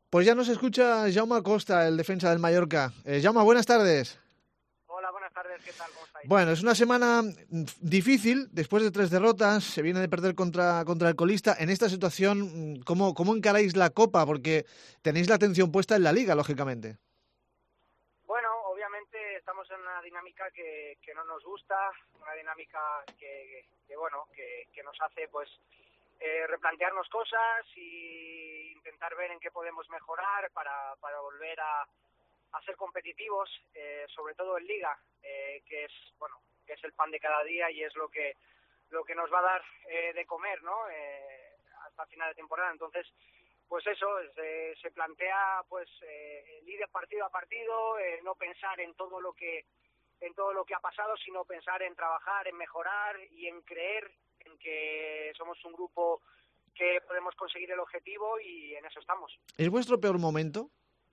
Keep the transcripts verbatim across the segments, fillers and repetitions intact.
Pues ya nos escucha Jaume Acosta, el defensa del Mallorca. Eh, Jaume, buenas tardes. Hola, buenas tardes, ¿qué tal? ¿Cómo estáis? Bueno, es una semana difícil, después de tres derrotas, se viene de perder contra, contra el colista. En esta situación, ¿cómo, ¿cómo encaráis la Copa? Porque tenéis la atención puesta en la Liga, lógicamente. Bueno, obviamente estamos en una dinámica que, que no nos gusta, una dinámica que, que bueno, que, que nos hace pues eh, replantearnos cosas y intentar ver en qué podemos mejorar para, para volver a, a ser competitivos, eh, sobre todo en Liga, eh, que es bueno, que es el pan de cada día y es lo que lo que nos va a dar eh, de comer, ¿no? Eh, hasta final de temporada. Entonces, pues eso, se, se plantea pues eh, el ir de partido a partido, eh, no pensar en todo lo que en todo lo que ha pasado, sino pensar en trabajar, en mejorar y en creer en que somos un grupo que podemos conseguir el objetivo y en eso estamos. ¿Es vuestro peor momento?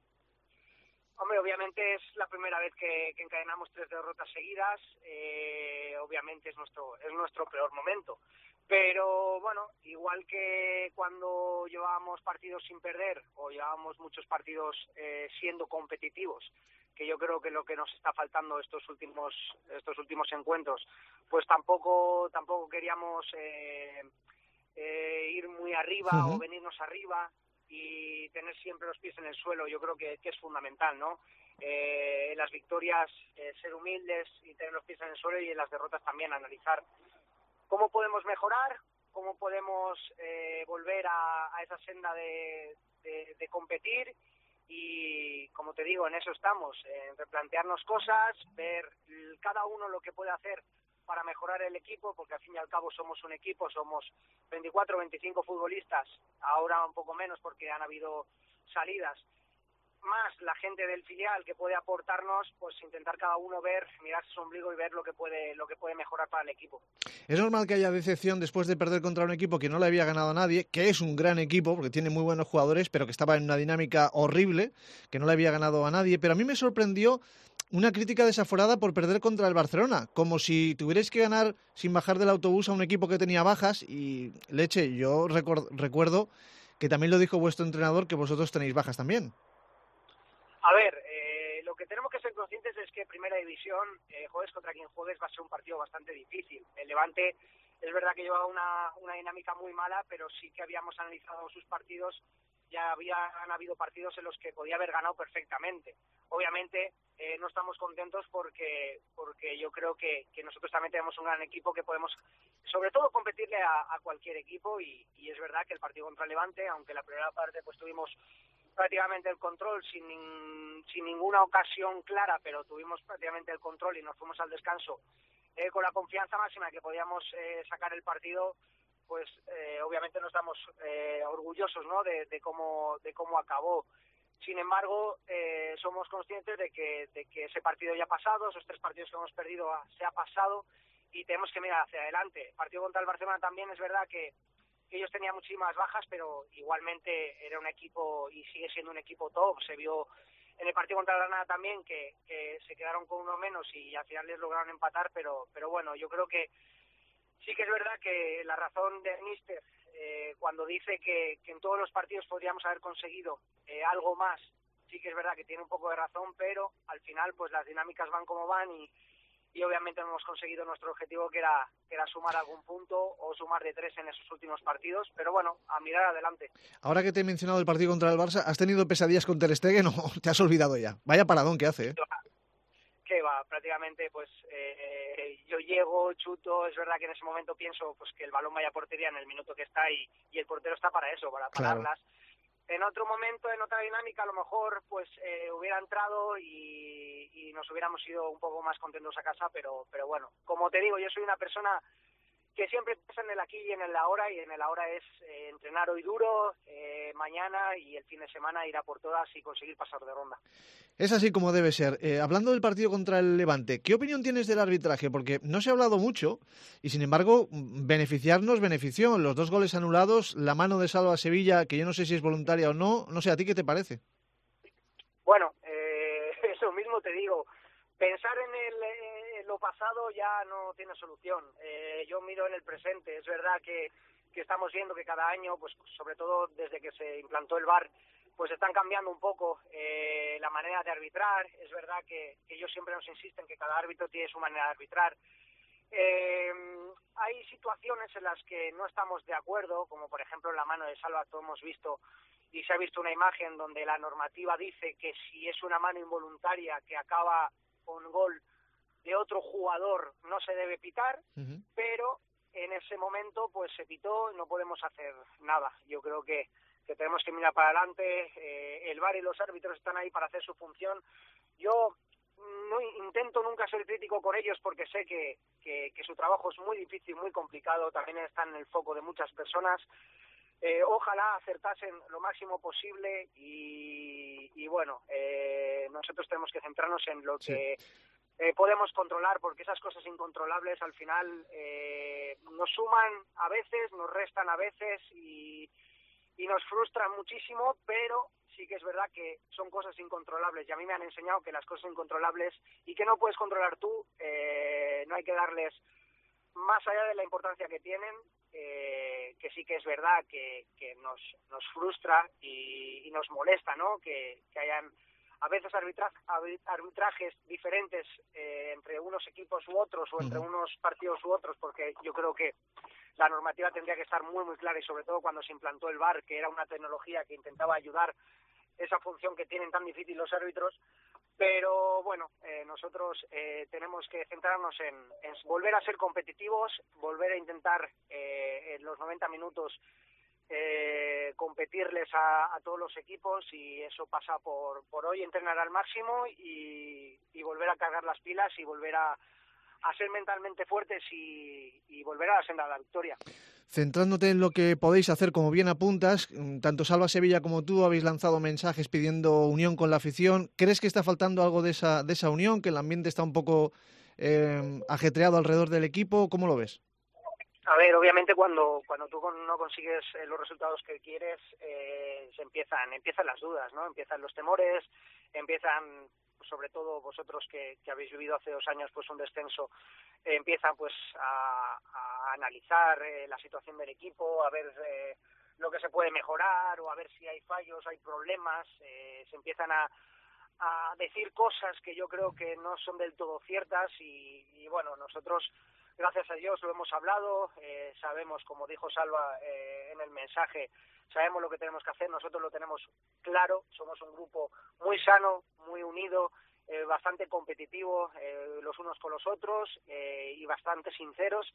Hombre, obviamente es la primera vez que, que encadenamos tres derrotas seguidas, eh, obviamente es nuestro es nuestro peor momento. Pero bueno, igual que cuando llevábamos partidos sin perder o llevábamos muchos partidos eh, siendo competitivos, que yo creo que lo que nos está faltando estos últimos estos últimos encuentros, pues tampoco tampoco queríamos eh, eh, ir muy arriba o Uh-huh. venirnos arriba y tener siempre los pies en el suelo. Yo creo que, que es fundamental, ¿no? Eh, en las victorias eh, ser humildes y tener los pies en el suelo, y en las derrotas también analizar cómo podemos mejorar, cómo podemos eh, volver a, a esa senda de, de, de competir. Y como te digo, en eso estamos, en replantearnos cosas, ver cada uno lo que puede hacer para mejorar el equipo, porque al fin y al cabo somos un equipo, somos veinticuatro o veinticinco futbolistas, ahora un poco menos porque han habido salidas, más la gente del filial que puede aportarnos, pues intentar cada uno ver, mirarse su ombligo y ver lo que puede lo que puede mejorar para el equipo. Es normal que haya decepción después de perder contra un equipo que no le había ganado a nadie, que es un gran equipo, porque tiene muy buenos jugadores, pero que estaba en una dinámica horrible, que no le había ganado a nadie. Pero a mí me sorprendió una crítica desaforada por perder contra el Barcelona, como si tuvierais que ganar sin bajar del autobús a un equipo que tenía bajas. Y leche, yo recuerdo, recuerdo que también lo dijo vuestro entrenador, que vosotros tenéis bajas también. A ver, eh, lo que tenemos que ser conscientes es que Primera División, eh, juegues contra quien juegues, va a ser un partido bastante difícil. El Levante es verdad que lleva una, una dinámica muy mala, pero sí que habíamos analizado sus partidos, ya habían habido partidos en los que podía haber ganado perfectamente. Obviamente eh, no estamos contentos porque porque yo creo que, que nosotros también tenemos un gran equipo que podemos, sobre todo, competirle a, a cualquier equipo, y, y es verdad que el partido contra el Levante, aunque la primera parte pues tuvimos prácticamente el control sin, sin ninguna ocasión clara, pero tuvimos prácticamente el control y nos fuimos al descanso eh, con la confianza máxima que podíamos eh, sacar el partido, pues eh, obviamente no estamos eh, orgullosos, ¿no?, de, de cómo de cómo acabó. Sin embargo, eh, somos conscientes de que, de que ese partido ya ha pasado, esos tres partidos que hemos perdido se ha pasado y tenemos que mirar hacia adelante. El partido contra el Barcelona también es verdad que que ellos tenían muchísimas bajas, pero igualmente era un equipo y sigue siendo un equipo top. Se vio en el partido contra Granada también que, que se quedaron con uno menos y al final les lograron empatar, pero pero bueno, yo creo que sí que es verdad que la razón de Míster eh, cuando dice que, que en todos los partidos podríamos haber conseguido eh, algo más, sí que es verdad que tiene un poco de razón, pero al final pues las dinámicas van como van y y obviamente no hemos conseguido nuestro objetivo, que era que era sumar algún punto o sumar de tres en esos últimos partidos, pero bueno, a mirar adelante. Ahora que te he mencionado el partido contra el Barça, ¿has tenido pesadillas con Ter Stegen o te has olvidado ya? Vaya paradón que hace, ¿eh? Que va, prácticamente pues eh, yo llego, chuto, es verdad que en ese momento pienso pues que el balón vaya a portería en el minuto que está y, y el portero está para eso, para Claro. pararlas. En otro momento, en otra dinámica, a lo mejor pues eh, hubiera entrado y, y nos hubiéramos ido un poco más contentos a casa, pero pero bueno, como te digo, yo soy una persona que siempre piensa en el aquí y en el ahora, y en el ahora es eh, entrenar hoy duro, eh, mañana y el fin de semana ir a por todas y conseguir pasar de ronda. Es así como debe ser. Eh, hablando del partido contra el Levante, ¿qué opinión tienes del arbitraje? Porque no se ha hablado mucho y, sin embargo, beneficiarnos benefició. Los dos goles anulados, la mano de Salva Sevilla, que yo no sé si es voluntaria o no. No sé, ¿a ti qué te parece? Bueno, eh, eso mismo te digo. Pensar en, el, eh, en lo pasado ya no tiene solución. Eh, yo miro en el presente. Es verdad que, que estamos viendo que cada año, pues sobre todo desde que se implantó el V A R, pues están cambiando un poco eh, la manera de arbitrar. Es verdad que, que ellos siempre nos insisten que cada árbitro tiene su manera de arbitrar. Eh, hay situaciones en las que no estamos de acuerdo, como por ejemplo en la mano de Salva, todos hemos visto, y se ha visto una imagen donde la normativa dice que si es una mano involuntaria que acaba con gol de otro jugador no se debe pitar, uh-huh. pero en ese momento pues se pitó, no podemos hacer nada. Yo creo que que tenemos que mirar para adelante, eh, el V A R y los árbitros están ahí para hacer su función. Yo no intento nunca ser crítico con ellos porque sé que, que, que su trabajo es muy difícil, muy complicado, también están en el foco de muchas personas. Eh, ojalá acertasen lo máximo posible y, y bueno, eh, nosotros tenemos que centrarnos en lo sí. que eh, podemos controlar, porque esas cosas incontrolables al final eh, nos suman a veces, nos restan a veces y... y nos frustran muchísimo, pero sí que es verdad que son cosas incontrolables y a mí me han enseñado que las cosas incontrolables y que no puedes controlar tú, eh, no hay que darles más allá de la importancia que tienen, eh, que sí que es verdad que, que nos, nos frustra y, y nos molesta, ¿no? Que, que hayan a veces arbitra, arbitrajes diferentes eh, entre unos equipos u otros o entre uh-huh. unos partidos u otros, porque yo creo que la normativa tendría que estar muy, muy clara y sobre todo cuando se implantó el V A R, que era una tecnología que intentaba ayudar esa función que tienen tan difícil los árbitros. Pero bueno, eh, nosotros eh, tenemos que centrarnos en, en volver a ser competitivos, volver a intentar eh, en los noventa minutos eh, competirles a, a todos los equipos y eso pasa por, por hoy entrenar al máximo y, y volver a cargar las pilas y volver a a ser mentalmente fuertes y, y volver a la senda de la victoria. Centrándote en lo que podéis hacer, como bien apuntas, tanto Salva Sevilla como tú habéis lanzado mensajes pidiendo unión con la afición. ¿Crees que está faltando algo de esa, de esa unión, que el ambiente está un poco eh, ajetreado alrededor del equipo? ¿Cómo lo ves? A ver, obviamente cuando cuando tú no consigues los resultados que quieres, eh, se empiezan empiezan las dudas, ¿no? Empiezan los temores, empiezan, sobre todo vosotros que, que habéis vivido hace dos años pues un descenso, eh, empiezan pues a, a analizar eh, la situación del equipo, a ver eh, lo que se puede mejorar o a ver si hay fallos, hay problemas, eh, se empiezan a, a decir cosas que yo creo que no son del todo ciertas y, y bueno, nosotros gracias a Dios lo hemos hablado, eh, sabemos, como dijo Salva eh, en el mensaje, sabemos lo que tenemos que hacer, nosotros lo tenemos claro, somos un grupo muy sano, muy unido, eh, bastante competitivo eh, los unos con los otros eh, y bastante sinceros.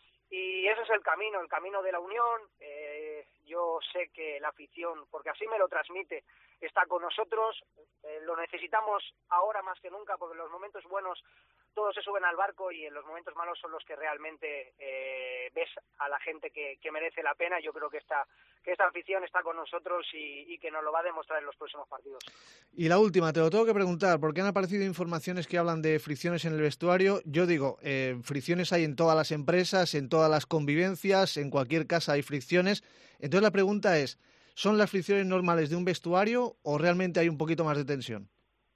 Y ese es el camino, el camino de la unión. Eh, yo sé que la afición, porque así me lo transmite, está con nosotros, eh, lo necesitamos ahora más que nunca, porque en los momentos buenos todos se suben al barco y en los momentos malos son los que realmente eh, ves a la gente que, que merece la pena. Yo creo que esta, que esta afición está con nosotros y, y que nos lo va a demostrar en los próximos partidos. Y la última, te lo tengo que preguntar, porque han aparecido informaciones que hablan de fricciones en el vestuario. Yo digo, eh, fricciones hay en todas las empresas, en todas las convivencias, en cualquier casa hay fricciones. Entonces la pregunta es, ¿son las fricciones normales de un vestuario o realmente hay un poquito más de tensión?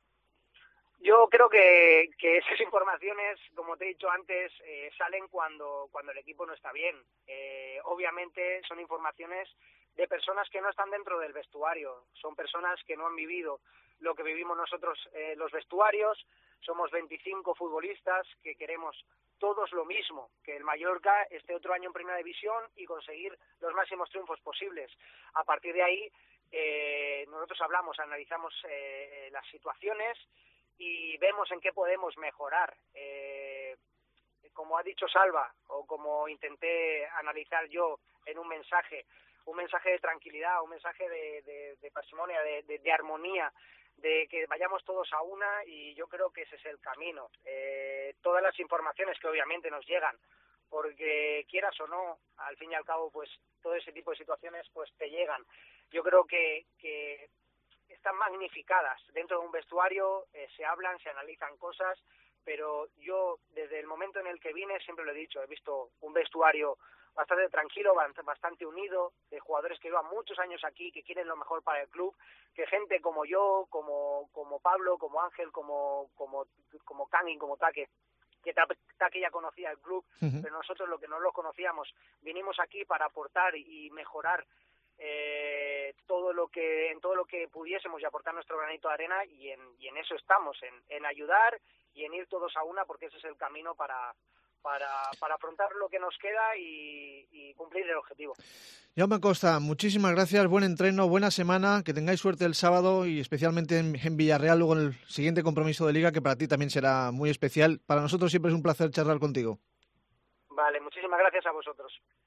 Yo creo que, que esas informaciones, como te he dicho antes, eh, salen cuando, cuando el equipo no está bien. Eh, obviamente son informaciones de personas que no están dentro del vestuario, son personas que no han vivido lo que vivimos nosotros en eh, los vestuarios. Somos veinticinco futbolistas que queremos todos lo mismo, que el Mallorca esté otro año en Primera División y conseguir los máximos triunfos posibles. A partir de ahí, eh, nosotros hablamos, analizamos eh, las situaciones y vemos en qué podemos mejorar. Eh, como ha dicho Salva, o como intenté analizar yo en un mensaje, un mensaje de tranquilidad, un mensaje de, de, de parsimonia, de, de, de armonía, de que vayamos todos a una, y yo creo que ese es el camino. Eh, todas las informaciones que obviamente nos llegan, porque quieras o no, al fin y al cabo, pues todo ese tipo de situaciones pues te llegan. Yo creo que, que están magnificadas. Dentro de un vestuario eh, se hablan, se analizan cosas, pero yo desde el momento en el que vine siempre lo he dicho, he visto un vestuario bastante tranquilo, bastante unido, de jugadores que llevan muchos años aquí, que quieren lo mejor para el club, que gente como yo, como como Pablo, como Ángel, como como como Kangin, como Taque, que Taque ya conocía el club, uh-huh. pero nosotros lo que no lo conocíamos, vinimos aquí para aportar y mejorar eh, todo lo que en todo lo que pudiésemos y aportar nuestro granito de arena, y en, y en eso estamos, en, en ayudar y en ir todos a una, porque ese es el camino para para, para afrontar lo que nos queda y, y cumplir el objetivo. Jaume Costa, muchísimas gracias, buen entreno, buena semana, que tengáis suerte el sábado y especialmente en, en Villarreal, luego en el siguiente compromiso de Liga, que para ti también será muy especial. Para nosotros siempre es un placer charlar contigo. Vale, muchísimas gracias a vosotros.